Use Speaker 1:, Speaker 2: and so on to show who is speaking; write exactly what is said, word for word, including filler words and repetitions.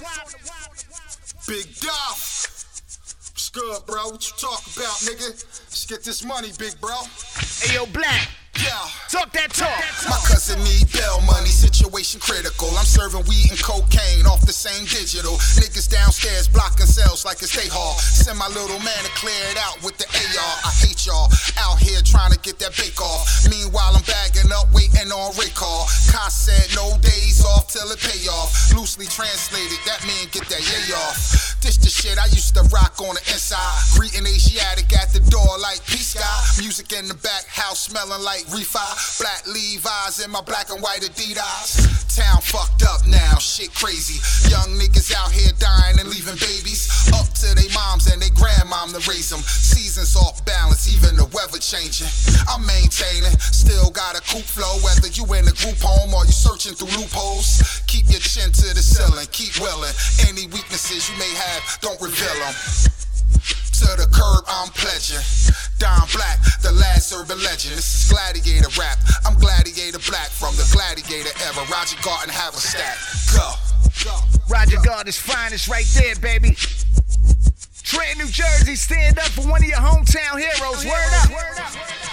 Speaker 1: Big Dolph. What's good, bro? What you talking about, nigga? Let's get this money, big bro.
Speaker 2: Hey, yo, Black.
Speaker 1: Yeah.
Speaker 2: Talk that talk.
Speaker 1: My cousin need bail money, situation critical. I'm serving weed and cocaine off the same digital. Niggas downstairs blocking cells like it's they hall. Send my little man to clear it out with the A R. I hate y'all out here trying to get that bake off. Meanwhile, I'm bagging up, waiting on recall. Ka said no days off till it pay off. Loosely translated, that mean get that yay off. This the shit I used to rock on the inside. Greeting Asiatic at the door like peace guy. Music in the back, house smelling like refi. Black Levi's in my black and white Adidas. Town fucked up now, shit crazy. Young niggas out here dying and leaving babies up to they moms and they grandmom to raise them. Seasons off balance, even the weather changing. I'm maintaining, still got a coupe flow. Whether you in a group home or you searching through loopholes. Keep your chin to the ceiling, keep willing. Any weaknesses you may have, don't reveal them. To the curb, I'm pledging. Don Black, the last urban legend. This is Gladiator rap. I'm Gladiator Black from the Gladiator era. Roger Garden, have a stack. Go. Go.
Speaker 2: Roger Garden's finest right there, baby. Trenton, New Jersey, stand up for one of your hometown heroes. Word up. Word up.